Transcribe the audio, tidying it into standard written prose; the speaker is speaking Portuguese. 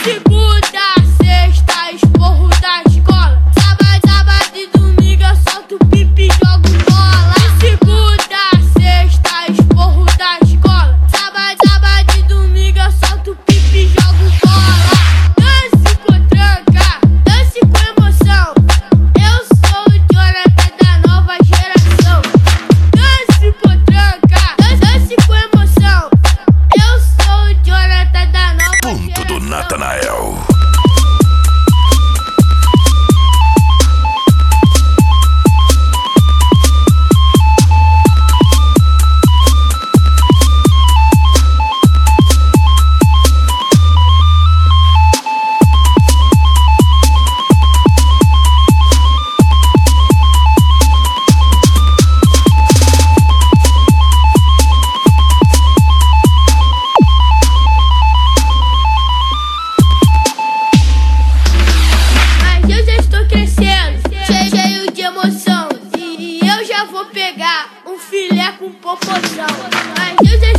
segunda, sexta, esporro da escola. Sábado e domingo eu solto pipi e jogo bola. Segunda, sexta, esporro da escola. Sábado e domingo eu solto pipi e jogo bola. Dance com tranca, dance com emoção. Eu sou o Jonathan da nova geração. Dance com tranca, dance com emoção. Eu sou o Jonathan da nova Ponto geração. do Natanael. Eu já estou crescendo, cheio de emoção. E eu já vou pegar um filé com popozão. Mas eu já